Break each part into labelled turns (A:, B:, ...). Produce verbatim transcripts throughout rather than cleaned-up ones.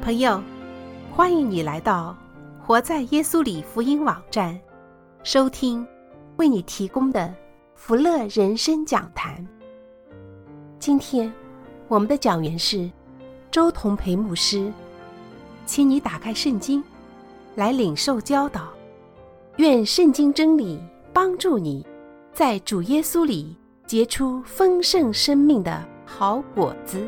A: 朋友，欢迎你来到活在耶稣里福音网站，收听为你提供的福乐人生讲坛。今天我们的讲员是周同培牧师，请你打开圣经来领受教导，愿圣经真理帮助你在主耶稣里结出丰盛生命的好果子。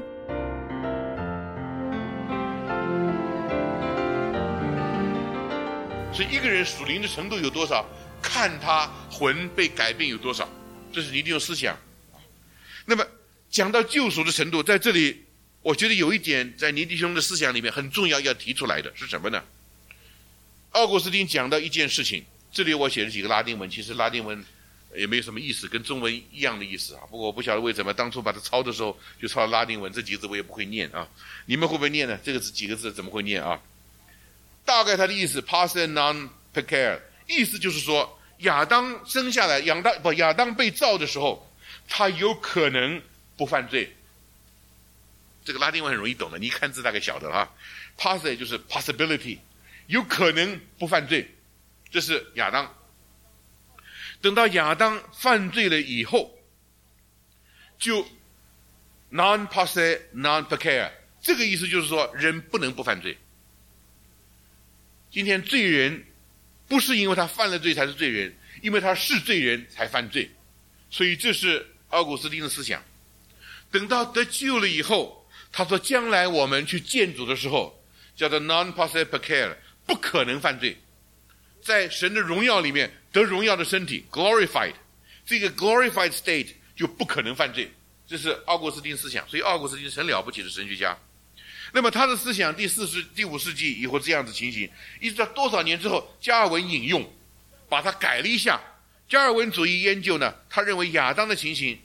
B: 所以一个人属灵的程度有多少，看他魂被改变有多少，这是尼弟兄思想。那么讲到救赎的程度，在这里我觉得有一点在尼弟兄的思想里面很重要要提出来的是什么呢？奥古斯丁讲到一件事情，这里我写了几个拉丁文，其实拉丁文也没有什么意思，跟中文一样的意思啊。不过我不晓得为什么当初把它抄的时候就抄拉丁文，这几个字我也不会念啊。你们会不会念呢？这个字几个字怎么会念啊？大概他的意思 ，passe non pecare， 意思就是说，亚当生下来，亚当不亚当被造的时候，他有可能不犯罪。这个拉丁文很容易懂的，你一看字大概晓得了啊。passe 就是 possibility， 有可能不犯罪，这是亚当。等到亚当犯罪了以后，就 non passe non pecare， 这个意思就是说，人不能不犯罪。今天罪人不是因为他犯了罪才是罪人，因为他是罪人才犯罪，所以这是奥古斯丁的思想。等到得救了以后，他说将来我们去见主的时候，叫做 non passe pecare， 不可能犯罪，在神的荣耀里面得荣耀的身体 glorified， 这个 glorified state 就不可能犯罪，这是奥古斯丁思想。所以奥古斯丁是很了不起的神学家。那么他的思想第四世第五世纪以后这样子情形，一直到多少年之后，加尔文引用，把它改了一下。加尔文主义研究呢，他认为亚当的情形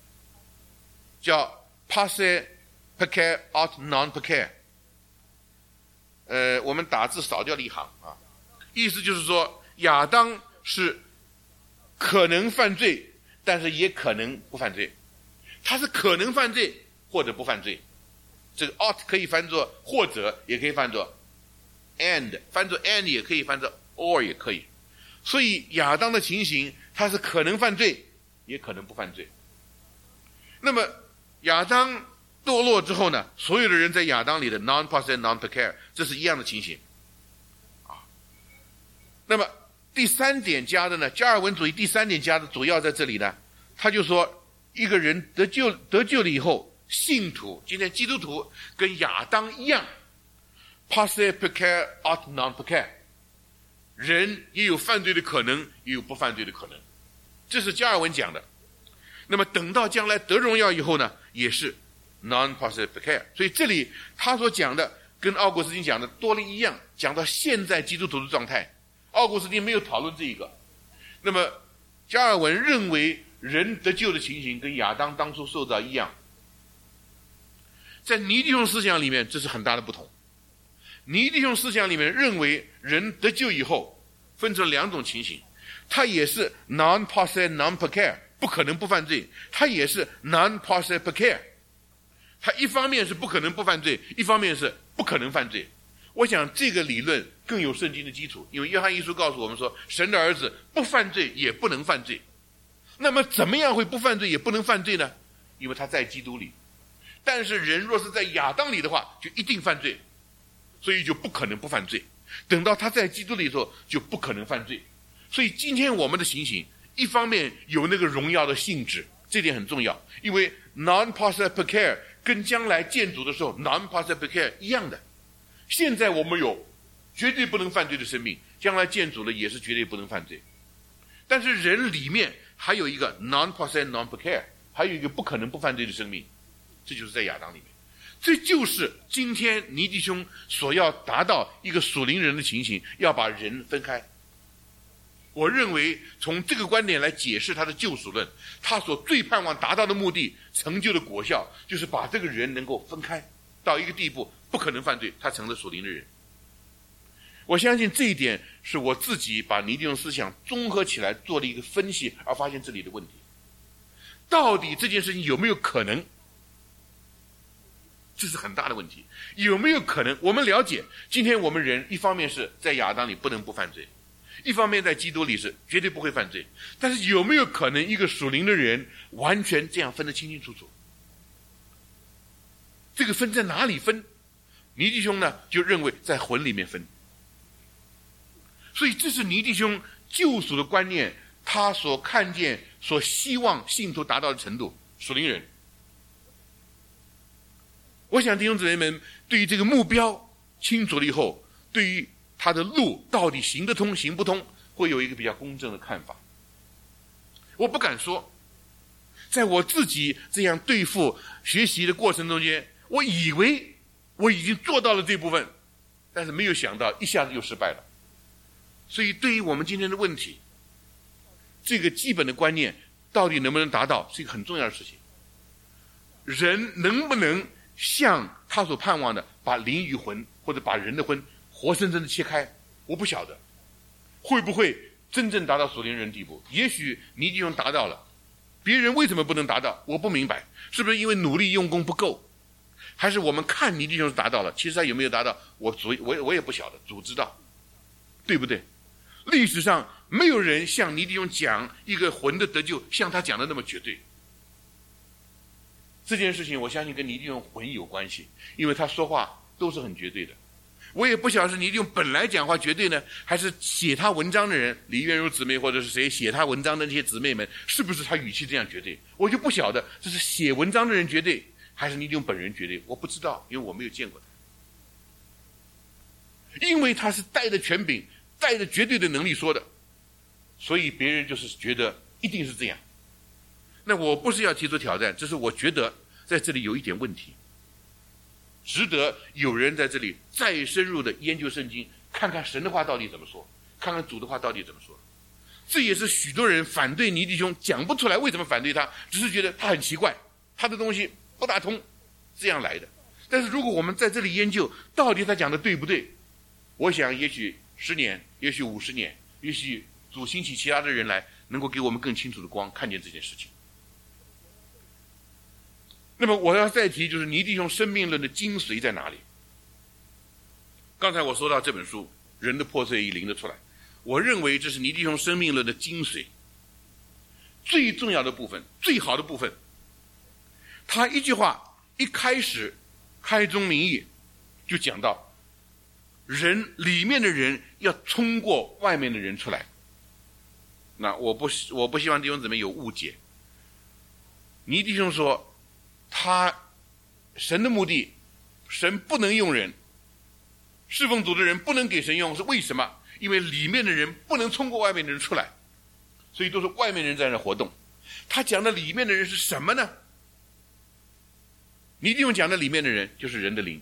B: 叫 passe pecare aut non pecare。呃，我们打字少掉了一行啊，意思就是说亚当是可能犯罪，但是也可能不犯罪，他是可能犯罪或者不犯罪。这个 ought 可以翻作或者，也可以翻作 and， 翻作 and 也可以翻作 or 也可以。所以亚当的情形，他是可能犯罪，也可能不犯罪。那么亚当堕落之后呢，所有的人在亚当里的 non passe non pecare， 这是一样的情形啊。那么第三点加的呢，加尔文主义第三点加的主要在这里呢，他就说一个人得救得救了以后，信徒，今天基督徒跟亚当一样 passe pecare aut non pecare， 人也有犯罪的可能，也有不犯罪的可能，这是加尔文讲的。那么等到将来得荣耀以后呢，也是 non passe pecare。 所以这里他所讲的跟奥古斯丁讲的多了一样，讲到现在基督徒的状态，奥古斯丁没有讨论这一个。那么加尔文认为人得救的情形跟亚当当初受造一样。在尼弟兄思想里面，这是很大的不同。尼弟兄思想里面认为人得救以后分成两种情形，他也是 non passe non pecare， 不可能不犯罪，他也是 non passe pecare， 他一方面是不可能不犯罪，一方面是不可能犯罪。我想这个理论更有圣经的基础，因为约翰一书告诉我们说，神的儿子不犯罪也不能犯罪。那么怎么样会不犯罪也不能犯罪呢？因为他在基督里。但是人若是在亚当里的话，就一定犯罪，所以就不可能不犯罪。等到他在基督里的时候，就不可能犯罪。所以今天我们的情形，一方面有那个荣耀的性质，这点很重要，因为 non passe pecare 跟将来见主的时候 non passe pecare 一样的。现在我们有绝对不能犯罪的生命，将来见主了也是绝对不能犯罪。但是人里面还有一个 non passe non pecare， 还有一个不可能不犯罪的生命，这就是在亚当里面。这就是今天尼弟兄所要达到一个属灵人的情形，要把人分开。我认为从这个观点来解释他的救赎论，他所最盼望达到的目的，成就的果效，就是把这个人能够分开到一个地步，不可能犯罪，他成了属灵的人。我相信这一点是我自己把尼弟兄思想综合起来做了一个分析，而发现这里的问题。到底这件事情有没有可能？ 这是很大的问题。有没有可能，我们了解今天我们人一方面是在亚当里不能不犯罪，一方面在基督里是绝对不会犯罪，但是有没有可能一个属灵的人完全这样分得清清楚楚？这个分在哪里分？尼弟兄呢就认为在魂里面分。所以这是尼弟兄救赎的观念，他所看见所希望信徒达到的程度。属灵人，我想弟兄姊妹们对于这个目标清楚了以后，对于他的路到底行得通行不通，会有一个比较公正的看法。我不敢说在我自己这样对付学习的过程中间，我以为我已经做到了这部分，但是没有想到一下子又失败了。所以对于我们今天的问题，这个基本的观念到底能不能达到，是一个很重要的事情。人能不能像他所盼望的把灵与魂，或者把人的魂活生生的切开，我不晓得会不会真正达到属灵人地步。也许尼弟兄达到了，别人为什么不能达到，我不明白，是不是因为努力用功不够，还是我们看尼弟兄达到了，其实他有没有达到，我主我我也不晓得，主知道，对不对？历史上没有人像尼弟兄讲一个魂的得救像他讲的那么绝对。这件事情我相信跟尼弟兄魂有关系，因为他说话都是很绝对的。我也不晓得是尼弟兄本来讲话绝对呢，还是写他文章的人李元如姊妹或者是谁写他文章的那些姊妹们，是不是他语气这样绝对，我就不晓得这是写文章的人绝对，还是尼弟兄本人绝对，我不知道，因为我没有见过他。因为他是带着权柄带着绝对的能力说的，所以别人就是觉得一定是这样。那我不是要提出挑战，这是我觉得在这里有一点问题，值得有人在这里再深入的研究圣经，看看神的话到底怎么说，看看主的话到底怎么说。这也是许多人反对尼弟兄讲不出来为什么反对他，只是觉得他很奇怪，他的东西不大通，这样来的。但是如果我们在这里研究到底他讲的对不对，我想也许十年，也许五十年，也许主兴起其他的人来，能够给我们更清楚的光，看见这件事情。那么我要再提，就是尼弟兄生命论的精髓在哪里？刚才我说到这本书《人的破碎与灵的出来》，我认为这是尼弟兄生命论的精髓，最重要的部分，最好的部分。他一句话一开始开宗明义就讲到，人里面的人要冲过外面的人出来。那我不我不希望弟兄姊妹有误解。尼弟兄说他神的目的，神不能用人，侍奉主的人不能给神用，是为什么？因为里面的人不能冲过外面的人出来，所以都是外面人在那活动。他讲的里面的人是什么呢？尼弟兄讲的里面的人就是人的灵，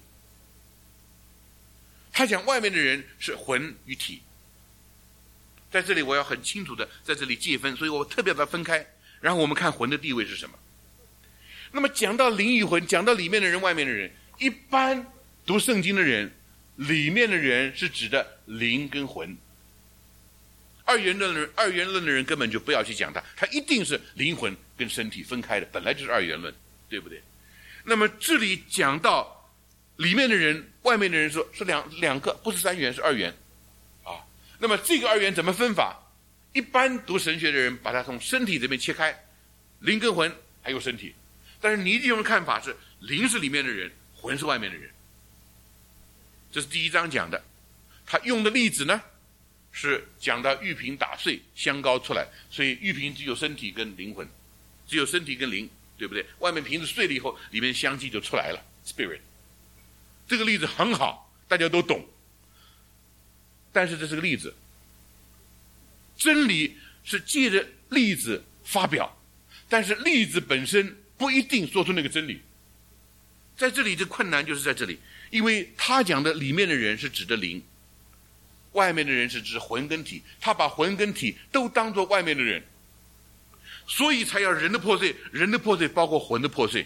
B: 他讲外面的人是魂与体。在这里我要很清楚的在这里界分，所以我特别把它分开，然后我们看魂的地位是什么。那么讲到灵与魂，讲到里面的人外面的人，一般读圣经的人，里面的人是指的灵跟魂。二元论的人二元论的人根本就不要去讲它，它一定是灵魂跟身体分开的，本来就是二元论，对不对？那么这里讲到里面的人外面的人，说是两两个，不是三元是二元啊。那么这个二元怎么分法？一般读神学的人把它从身体这边切开，灵跟魂还有身体。但是尼弟兄的看法是灵是里面的人，魂是外面的人。这是第一章讲的。他用的例子呢是讲到玉瓶打碎香膏出来，所以玉瓶只有身体跟灵魂，只有身体跟灵，对不对？外面瓶子碎了以后，里面香气就出来了 Spirit。 这个例子很好，大家都懂，但是这是个例子，真理是借着例子发表，但是例子本身不一定说出那个真理。在这里的困难就是在这里，因为他讲的里面的人是指的灵，外面的人是指魂跟体，他把魂跟体都当作外面的人，所以才要人的破碎。人的破碎包括魂的破碎。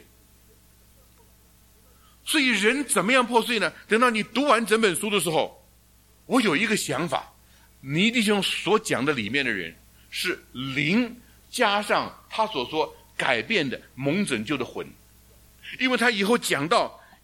B: 所以人怎么样破碎呢？等到你读完整本书的时候，我有一个想法，尼弟兄所讲的里面的人是灵加上他所说改变的蒙拯救的魂。因为他以后讲到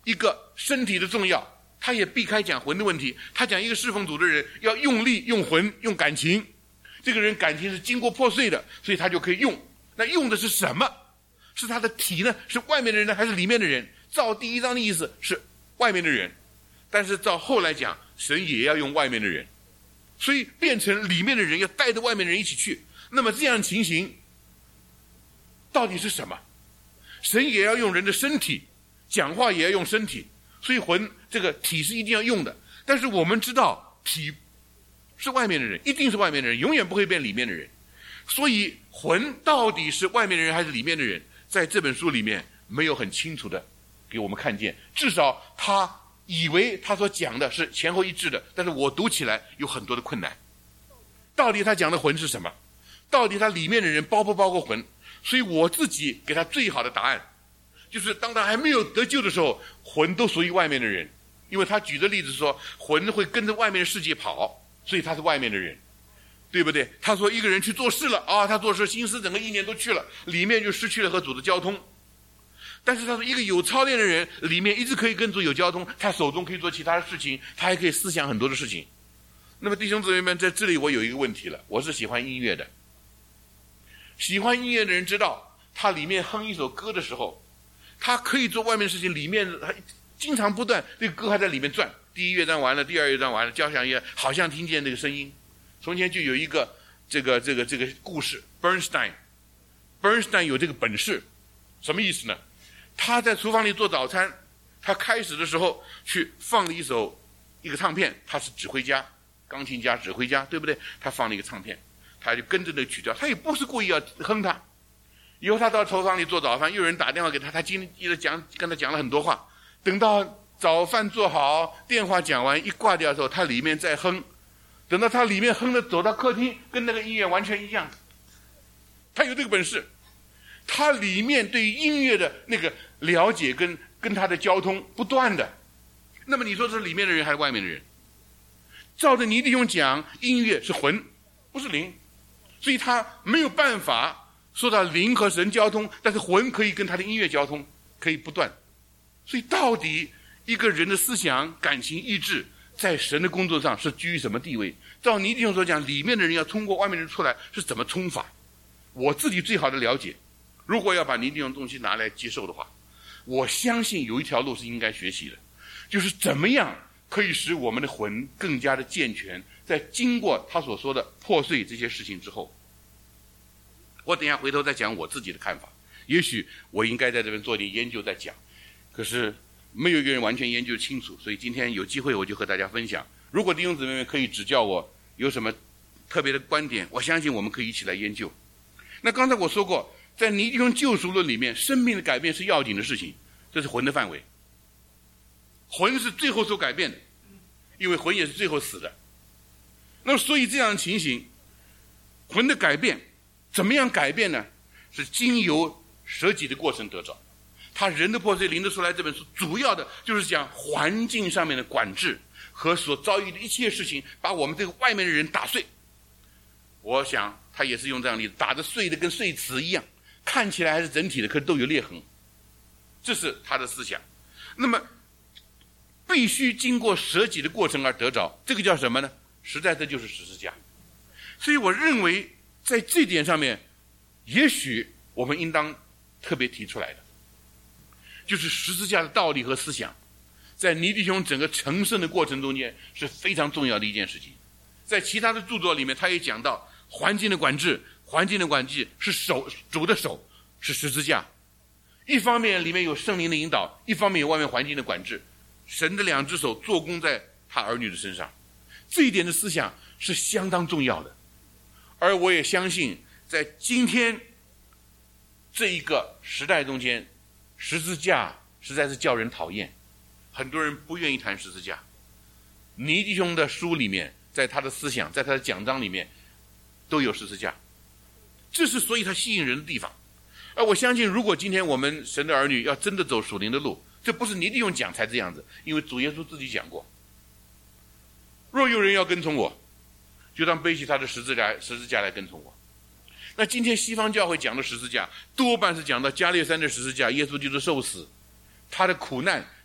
B: 一个身体的重要，他也避开讲魂的问题。他讲一个侍奉主的人要用力、用魂、用感情，这个人感情是经过破碎的，所以他就可以用。那用的是什么？是他的体呢？是外面的人呢，还是里面的人？照第一章的意思是外面的人，但是照后来讲，神也要用外面的人，所以变成里面的人要带着外面的人一起去。那么这样情形到底是什么？神也要用人的身体，讲话也要用身体，所以魂这个体是一定要用的。但是我们知道体是外面的人，一定是外面的人，永远不会变里面的人。所以魂到底是外面的人还是里面的人，在这本书里面没有很清楚的给我们看见。至少他以为他所讲的是前后一致的，但是我读起来有很多的困难。到底他讲的魂是什么？到底他里面的人包不包括魂？所以我自己给他最好的答案，就是当他还没有得救的时候，魂都属于外面的人。因为他举的例子说，魂会跟着外面的世界跑，所以他是外面的人，对不对？他说一个人去做事了啊，他做事心思整个意念都去了，里面就失去了和主的交通。但是他说一个有操练的人，里面一直可以跟主有交通，他手中可以做其他的事情，他还可以思想很多的事情。那么弟兄姊妹们，在这里我有一个问题了，我是喜欢音乐的，喜欢音乐的人知道，他里面哼一首歌的时候，他可以做外面的事情，里面他经常不断，这个歌还在里面转。第一乐章完了，第二乐章完了，交响乐好像听见这个声音。从前就有一个这个这个这个故事 ，Bernstein，Bernstein Bernstein 有这个本事，什么意思呢？他在厨房里做早餐，他开始的时候去放了一首一个唱片，他是指挥家，钢琴家、指挥家，对不对？他放了一个唱片，他就跟着那个曲调，他也不是故意要哼他。以后他到厨房里做早饭，又有人打电话给他，他今天一直讲跟他讲了很多话。等到早饭做好，电话讲完一挂掉的时候，他里面在哼。等到他里面哼的走到客厅，跟那个音乐完全一样。他有这个本事，他里面对于音乐的那个了解跟跟他的交通不断的。那么你说是里面的人还是外面的人？照着尼弟兄讲，音乐是魂，不是灵，所以他没有办法说到灵和神交通，但是魂可以跟他的音乐交通，可以不断。所以到底一个人的思想、感情、意志在神的工作上是居于什么地位？照尼弟兄所讲，里面的人要通过外面的人出来，是怎么冲法？我自己最好的了解，如果要把尼弟兄东西拿来接受的话，我相信有一条路是应该学习的，就是怎么样可以使我们的魂更加的健全，在经过他所说的破碎这些事情之后。我等一下回头再讲我自己的看法，也许我应该在这边做点研究再讲，可是没有一个人完全研究清楚，所以今天有机会我就和大家分享。如果弟兄姊妹们可以指教我有什么特别的观点，我相信我们可以一起来研究。那刚才我说过，在尼弟兄救赎论里面，生命的改变是要紧的事情，这是魂的范围。魂是最后所改变的，因为魂也是最后死的。那么所以这样的情形，魂的改变怎么样改变呢？是经由舍己的过程得着。他人的破碎灵的出来这本书主要的就是讲环境上面的管制和所遭遇的一切事情，把我们这个外面的人打碎。我想他也是用这样的例子，打得碎的跟碎瓷一样，看起来还是整体的，可是都有裂痕。这是他的思想。那么必须经过舍己的过程而得着，这个叫什么呢？实在这就是十字架。所以我认为在这点上面，也许我们应当特别提出来的，就是十字架的道理和思想，在尼弟兄整个成圣的过程中间是非常重要的一件事情。在其他的著作里面，他也讲到环境的管制，环境的管制是手，主的手是十字架。一方面里面有圣灵的引导，一方面有外面环境的管制，神的两只手做工在他儿女的身上。这一点的思想是相当重要的。而我也相信，在今天这一个时代中间，十字架实在是叫人讨厌，很多人不愿意谈十字架。尼弟兄的书里面，在他的思想，在他的讲章里面都有十字架，这是所以他吸引人的地方。而我相信，如果今天我们神的儿女要真的走属灵的路，这不是尼弟兄讲才这样子，因为主耶稣自己讲过，若有人要跟从我，就当背起他的十字架十字架来跟从我。那今天西方教会讲的十字架，多半是讲到加略山的十字架，耶稣基督受死，他的苦难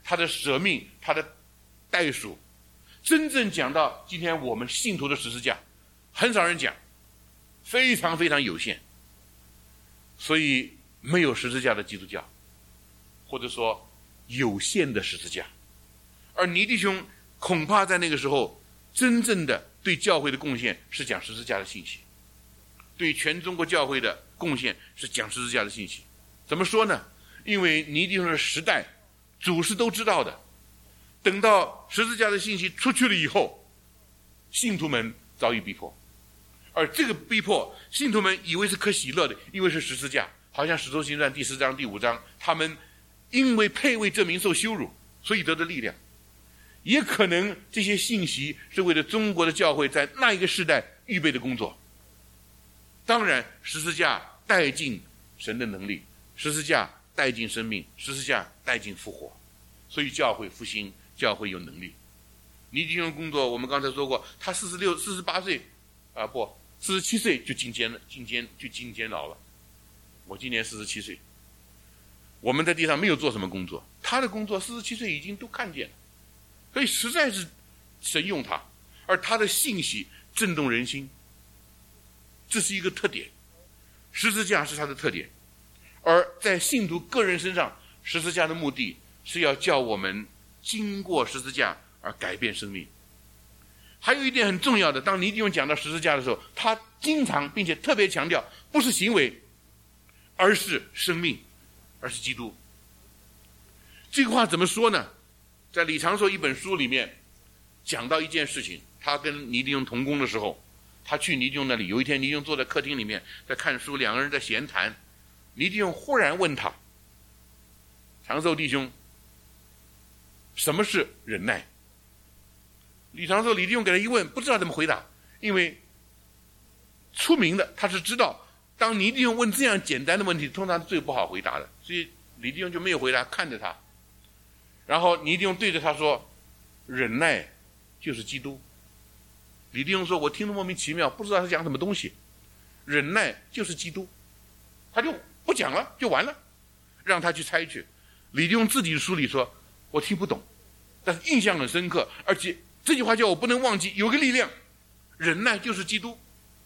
B: 他的舍命，他的代赎。真正讲到今天我们信徒的十字架，很少人讲，非常非常有限。所以没有十字架的基督教，或者说有限的十字架。而倪弟兄恐怕在那个时候真正的对教会的贡献是讲十字架的信息，对全中国教会的贡献是讲十字架的信息。怎么说呢？因为倪弟兄的时代主是都知道的，等到十字架的信息出去了以后，信徒们遭遇逼迫，而这个逼迫信徒们以为是可喜乐的，因为是十字架，好像使徒行传第四章第五章，他们因为配为这名受羞辱，所以得的力量。也可能这些信息是为了中国的教会在那一个时代预备的工作。当然十字架带进神的能力，十字架带进生命，十字架带进复活，所以教会复兴，教会有能力。倪弟兄的工作我们刚才说过，他四十六、四十八岁啊，不，四十七岁就进监了，进监就进监牢了。我今年四十七岁，我们在地上没有做什么工作，他的工作四十七岁已经都看见了，所以实在是神用他，而他的信息震动人心，这是一个特点。十字架是他的特点，而在信徒个人身上，十字架的目的是要叫我们经过十字架而改变生命。还有一点很重要的，当倪弟兄讲到十字架的时候，他经常并且特别强调，不是行为，而是生命，而是基督。这个话怎么说呢？在李长寿一本书里面讲到一件事情，他跟倪弟兄同工的时候，他去倪弟兄那里，有一天倪弟兄坐在客厅里面在看书，两个人在闲谈，倪弟兄忽然问他，长寿弟兄，什么是忍耐？李长寿李弟兄给他一问，不知道怎么回答，因为出名的他是知道，当倪弟兄问这样简单的问题，通常是最不好回答的，所以李弟兄就没有回答，看着他。然后倪弟兄对着他说，忍耐就是基督。李弟兄说，我听得莫名其妙，不知道他讲什么东西。忍耐就是基督，他就不讲了，就完了，让他去猜去。李弟兄自己的书里说，我听不懂，但是印象很深刻，而且这句话叫我不能忘记，有个力量，忍耐就是基督。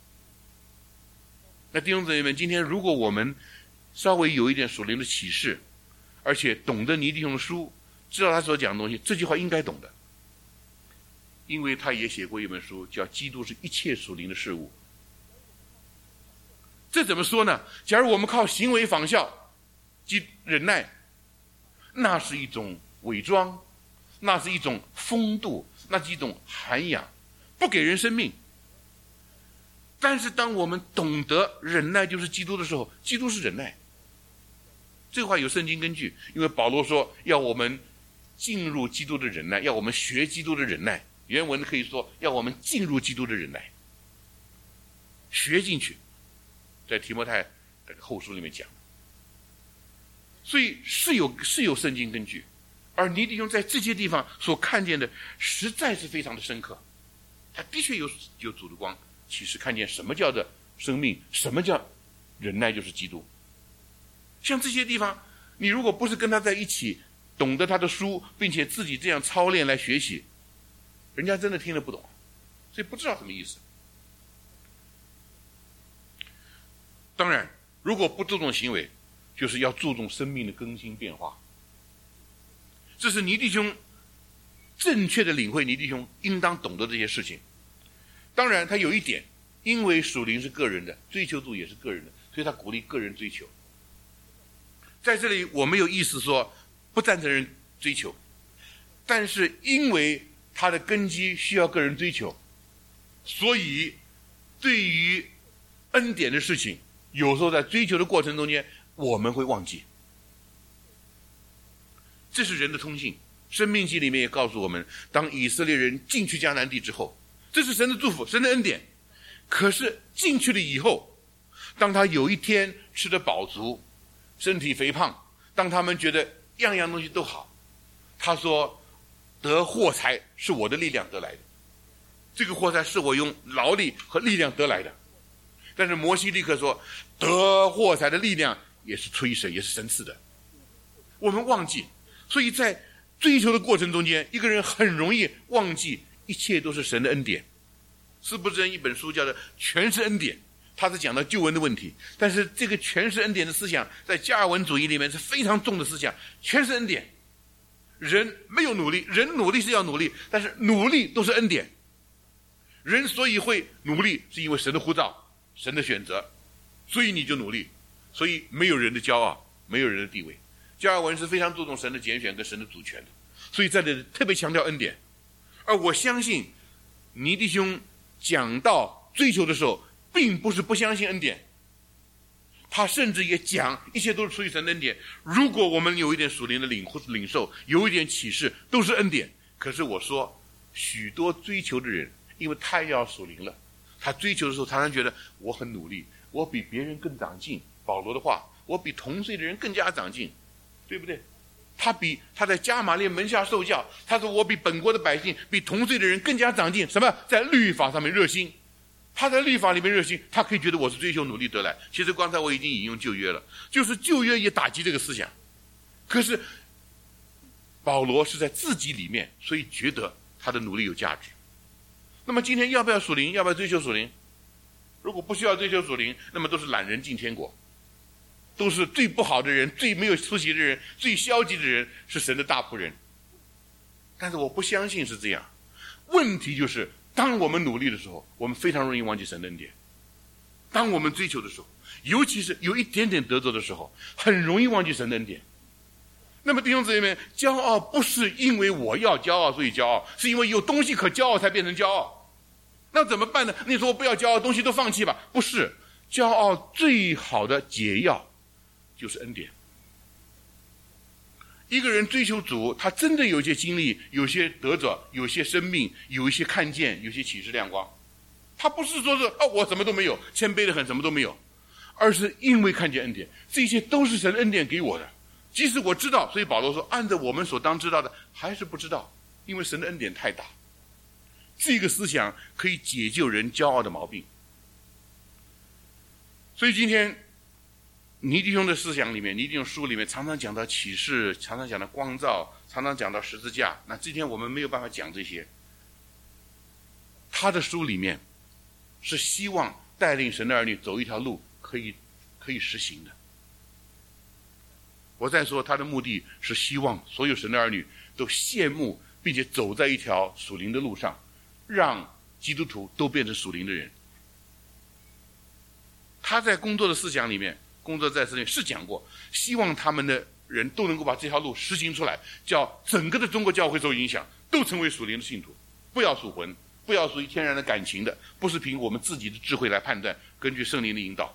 B: 那弟兄姊妹们，今天如果我们稍微有一点属灵的启示，而且懂得倪弟兄的书，知道他所讲的东西，这句话应该懂的，因为他也写过一本书叫《基督是一切属灵的事物》。这怎么说呢？假如我们靠行为仿效即忍耐，那是一种伪装，那是一种风度，那是一种涵养，不给人生命。但是当我们懂得忍耐就是基督的时候，基督是忍耐。这个话有圣经根据，因为保罗说要我们进入基督的忍耐，要我们学基督的忍耐。原文可以说要我们进入基督的忍耐，学进去，在提摩太这个后书里面讲。所以是有是有圣经根据，而倪弟兄在这些地方所看见的实在是非常的深刻，他的确有有主的光启示，看见什么叫做生命，什么叫忍耐就是基督。像这些地方，你如果不是跟他在一起，懂得他的书，并且自己这样操练来学习，人家真的听得不懂，所以不知道什么意思。当然如果不注重行为，就是要注重生命的更新变化。这是倪弟兄正确的领会，倪弟兄应当懂得这些事情。当然他有一点，因为属灵是个人的，追求度也是个人的，所以他鼓励个人追求。在这里我没有意思说不赞成人追求，但是因为他的根基需要个人追求，所以对于恩典的事情，有时候在追求的过程中间我们会忘记。这是人的通性，申命记里面也告诉我们，当以色列人进去迦南地之后，这是神的祝福，神的恩典。可是进去了以后，当他有一天吃得饱足，身体肥胖，当他们觉得样样东西都好，他说得货财是我的力量得来的，这个货财是我用劳力和力量得来的。但是摩西立刻说，得货财的力量也是出于神，也是神赐的。我们忘记，所以在追求的过程中间，一个人很容易忘记一切都是神的恩典。斯布真一本书叫做《全是恩典》，他是讲到救恩的问题，但是这个全是恩典的思想在加尔文主义里面是非常重的思想。全是恩典，人没有努力，人努力是要努力，但是努力都是恩典。人所以会努力，是因为神的呼召，神的选择，所以你就努力。所以没有人的骄傲，没有人的地位。加尔文是非常注重神的拣选跟神的主权的，所以在这里特别强调恩典。而我相信倪弟兄讲到追求的时候，并不是不相信恩典，他甚至也讲一切都是出于神的恩典。如果我们有一点属灵的领领受，有一点启示，都是恩典。可是我说，许多追求的人，因为太要属灵了，他追求的时候常常觉得我很努力，我比别人更长进。保罗的话，我比同岁的人更加长进，对不对？他比他在加玛列门下受教，他说我比本国的百姓，比同岁的人更加长进。什么？在律法上面热心。他在律法里面热心，他可以觉得我是追求努力得来。其实刚才我已经引用旧约了，就是旧约也打击这个思想。可是保罗是在自己里面，所以觉得他的努力有价值。那么今天要不要属灵？要不要追求属灵？如果不需要追求属灵，那么都是懒人进天国，都是最不好的人，最没有出息的人，最消极的人，是神的大仆人。但是我不相信是这样。问题就是当我们努力的时候，我们非常容易忘记神的恩典。当我们追求的时候，尤其是有一点点得着的时候，很容易忘记神的恩典。那么弟兄姊妹们，骄傲不是因为我要骄傲所以骄傲，是因为有东西可骄傲才变成骄傲。那怎么办呢？你说我不要骄傲，东西都放弃吧？不是，骄傲最好的解药就是恩典。一个人追求主，他真的有些经历，有些得着，有些生命，有一些看见，有些启示亮光。他不是说是哦，我什么都没有，谦卑的很，什么都没有，而是因为看见恩典，这些都是神恩典给我的。即使我知道，所以保罗说，按照我们所当知道的，还是不知道，因为神的恩典太大。这个思想可以解救人骄傲的毛病。所以今天倪弟兄的思想里面，倪弟兄书里面常常讲到启示，常常讲到光照，常常讲到十字架。那今天我们没有办法讲这些。他的书里面是希望带领神的儿女走一条路，可以可以实行的。我再说，他的目的是希望所有神的儿女都羡慕，并且走在一条属灵的路上，让基督徒都变成属灵的人。他在工作的思想里面，工作在这里是讲过，希望他们的人都能够把这条路实行出来，叫整个的中国教会受影响，都成为属灵的信徒，不要属魂，不要属于天然的感情的，不是凭我们自己的智慧来判断，根据圣灵的引导。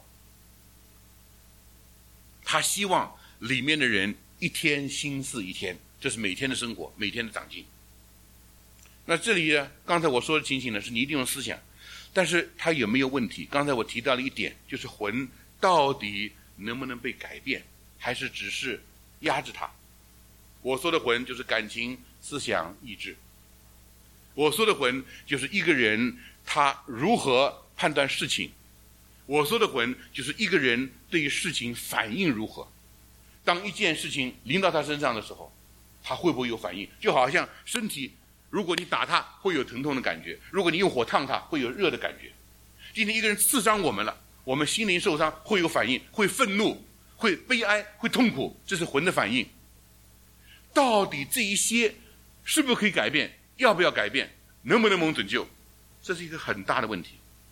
B: 他希望里面的人一天心似一天，这是每天的生活，每天的长进。那这里呢，刚才我说的情形呢，是倪弟兄思想，但是他有没有问题？刚才我提到了一点，就是魂到底能不能被改变，还是只是压制它？我说的魂就是感情、思想、意志。我说的魂就是一个人他如何判断事情。我说的魂就是一个人对于事情反应如何。当一件事情临到他身上的时候，他会不会有反应？就好像身体，如果你打他会有疼痛的感觉，如果你用火烫他会有热的感觉。今天一个人刺伤我们了，我们心灵受伤会有反应，会愤怒，会悲哀，会痛苦，这是魂的反应。到底这一些是不是可以改变？要不要改变？能不能蒙拯救？这是一个很大的问题。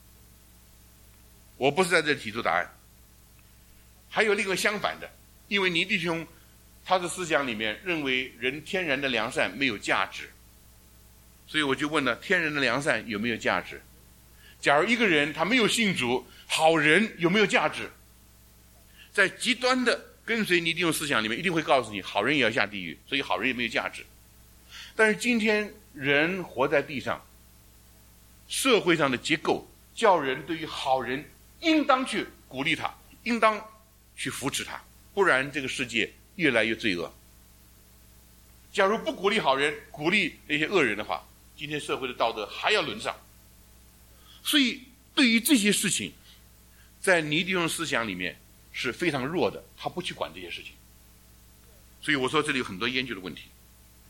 B: 我不是在这里提出答案。还有另外相反的，因为倪弟兄他的思想里面认为人天然的良善没有价值，所以我就问了，天然的良善有没有价值？假如一个人他没有信主，好人有没有价值？在极端的跟随倪弟兄思想里面，一定会告诉你，好人也要下地狱，所以好人也没有价值。但是今天人活在地上，社会上的结构叫人对于好人应当去鼓励他，应当去扶持他，不然这个世界越来越罪恶。假如不鼓励好人，鼓励那些恶人的话，今天社会的道德还要沦丧。所以对于这些事情，在倪弟兄思想里面是非常弱的，他不去管这些事情。所以我说这里有很多研究的问题。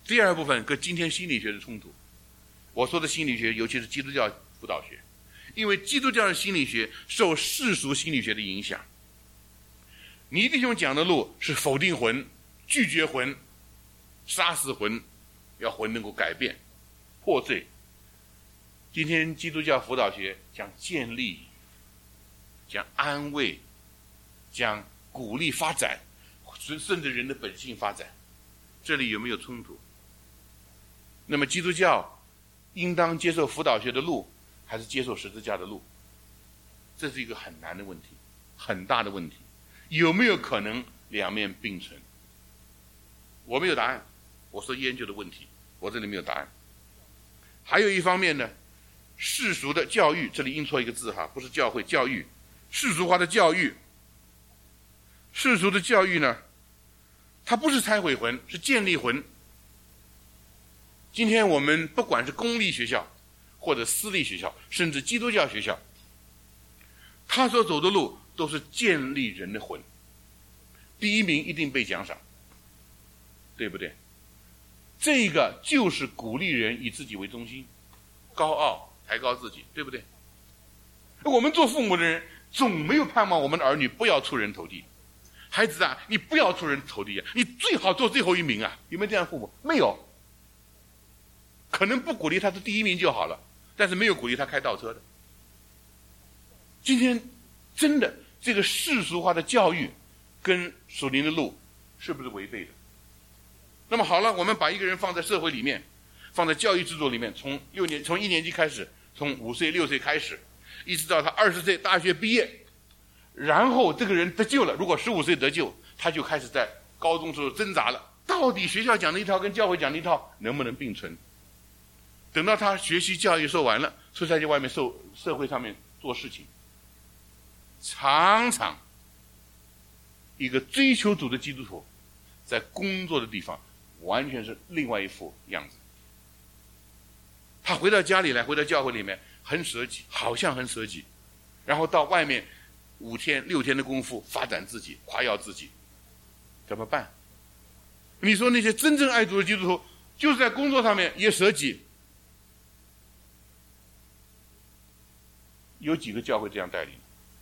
B: 第二部分跟今天心理学的冲突。我说的心理学尤其是基督教辅导学，因为基督教的心理学受世俗心理学的影响。倪弟兄讲的路是否定魂、拒绝魂、杀死魂，要魂能够改变破碎。今天基督教辅导学讲建立、讲安慰、讲鼓励发展，甚至人的本性发展，这里有没有冲突？那么基督教应当接受辅导学的路，还是接受十字架的路？这是一个很难的问题，很大的问题。有没有可能两面并存？我没有答案，我说研究的问题，我这里没有答案。还有一方面呢，世俗的教育，这里印错一个字哈，不是教会，教育，世俗化的教育。世俗的教育呢，它不是拆毁魂，是建立魂。今天我们不管是公立学校或者私立学校，甚至基督教学校，他所走的路都是建立人的魂。第一名一定被奖赏，对不对？这个就是鼓励人以自己为中心，高傲抬高自己，对不对？我们做父母的人总没有盼望我们的儿女不要出人头地。孩子啊，你不要出人头地啊，你最好做最后一名啊！有没有这样的父母？没有。可能不鼓励他是第一名就好了，但是没有鼓励他开倒车的。今天真的这个世俗化的教育跟属灵的路是不是违背的？那么好了，我们把一个人放在社会里面，放在教育制度里面，从六年从一年级开始，从五岁六岁开始，一直到他二十岁大学毕业，然后这个人得救了，如果十五岁得救，他就开始在高中时候挣扎了，到底学校讲的一套跟教会讲的一套能不能并存？等到他学习教育受完了，出在外面受社会上面做事情，常常一个追求主的基督徒在工作的地方完全是另外一副样子。他回到家里来，回到教会里面很舍己，好像很舍己，然后到外面五天六天的功夫发展自己，夸耀自己，怎么办？你说那些真正爱主的基督徒就是在工作上面也舍己，有几个教会这样带领？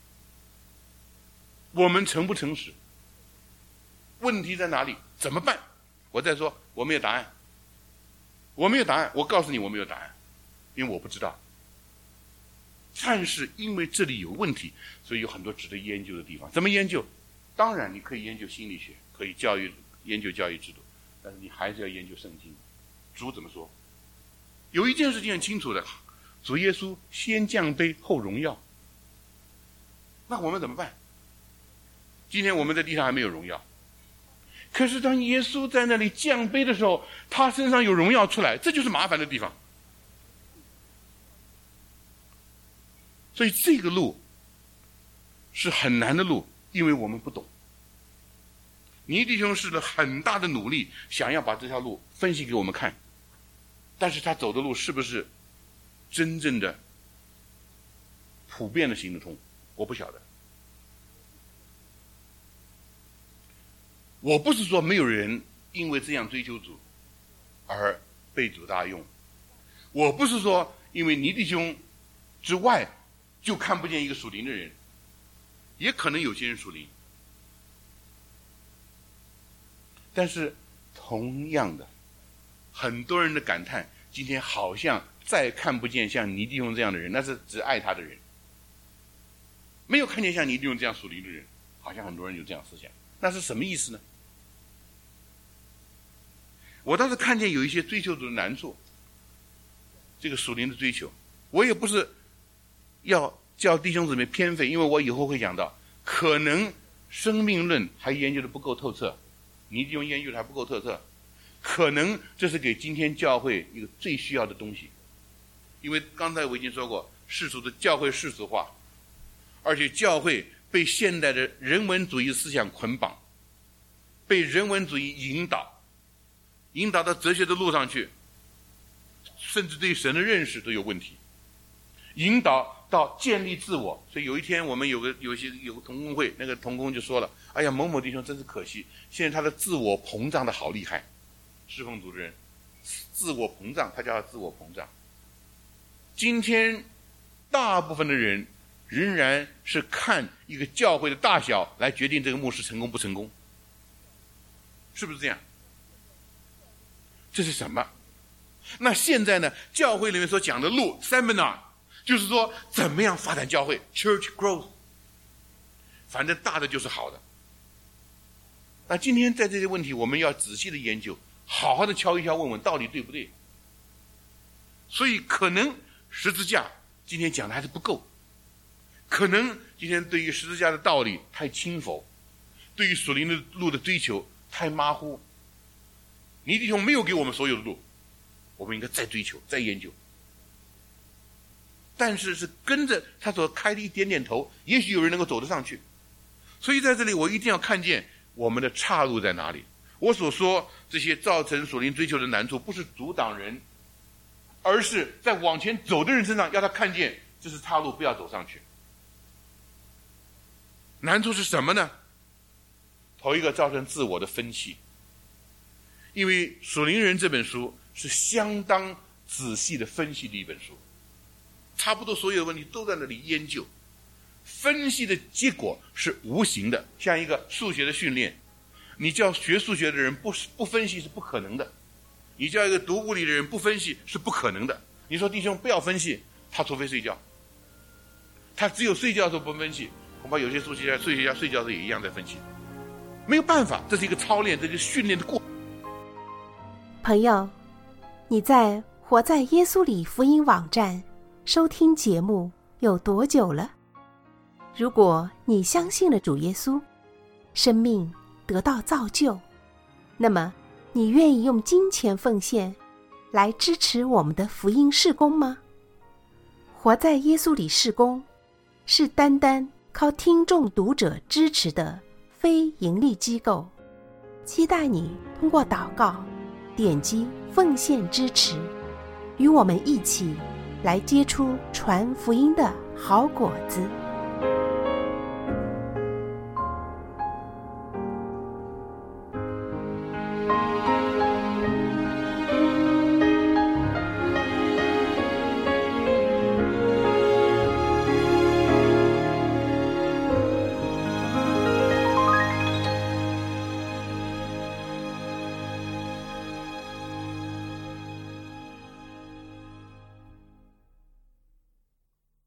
B: 我们诚不诚实？问题在哪里？怎么办？我再说，我没有答案，我没有答案，我告诉你我没有答案，因为我不知道。但是因为这里有问题，所以有很多值得研究的地方。怎么研究？当然你可以研究心理学，可以教育研究教育制度，但是你还是要研究圣经。主怎么说？有一件事情很清楚的，主耶稣先降卑后荣耀。那我们怎么办？今天我们在地上还没有荣耀，可是当耶稣在那里降卑的时候，他身上有荣耀出来，这就是麻烦的地方。所以这个路是很难的路，因为我们不懂。倪弟兄试了很大的努力，想要把这条路分析给我们看，但是他走的路是不是真正的普遍的行得通，我不晓得。我不是说没有人因为这样追求主而被主大用，我不是说因为倪弟兄之外就看不见一个属灵的人，也可能有些人属灵，但是同样的，很多人的感叹，今天好像再看不见像倪弟兄这样的人，那是只爱他的人，没有看见像倪弟兄这样属灵的人，好像很多人有这样思想，那是什么意思呢？我倒是看见有一些追求者的难处，这个属灵的追求，我也不是要叫弟兄姊妹偏废，因为我以后会讲到，可能生命论还研究的不够透彻，倪弟兄研究的还不够透彻，可能这是给今天教会一个最需要的东西。因为刚才我已经说过，世俗的教会世俗化，而且教会被现代的人文主义思想捆绑，被人文主义引导引导到哲学的路上去，甚至对神的认识都有问题，引导到建立自我。所以有一天我们有个有些有个同工会，那个同工就说了，哎呀，某某弟兄真是可惜，现在他的自我膨胀的好厉害，侍奉主的人自我膨胀，他叫它自我膨胀。今天大部分的人仍然是看一个教会的大小来决定这个牧师成功不成功，是不是这样？这是什么？那现在呢，教会里面所讲的路 seminar 就是说怎么样发展教会 church growth， 反正大的就是好的。那今天在这些问题我们要仔细的研究，好好的敲一敲，问问到底对不对。所以可能十字架今天讲的还是不够，可能今天对于十字架的道理太轻浮，对于属灵的路的追求太马虎。倪弟兄没有给我们所有的路，我们应该再追求再研究，但是是跟着他所开的一点点头，也许有人能够走得上去。所以在这里我一定要看见我们的岔路在哪里。我所说这些造成属灵追求的难处，不是阻挡人，而是在往前走的人身上要他看见这是岔路，不要走上去。难处是什么呢？头一个造成自我的分析，因为《属灵人》这本书是相当仔细的分析的一本书，差不多所有的问题都在那里研究，分析的结果是无形的，像一个数学的训练。你叫学数学的人不不分析是不可能的，你叫一个读物理的人不分析是不可能的。你说弟兄不要分析，他除非睡觉，他只有睡觉的时候不分析，恐怕有些数学家、数学家睡觉的时候也一样在分析，没有办法，这是一个操练，这是训练的过程。
A: 朋友，你在活在耶稣里福音网站收听节目有多久了？如果你相信了主耶稣，生命得到造就，那么你愿意用金钱奉献来支持我们的福音事工吗？活在耶稣里事工是单单靠听众读者支持的非盈利机构，期待你通过祷告点击奉献支持，与我们一起来结出传福音的好果子。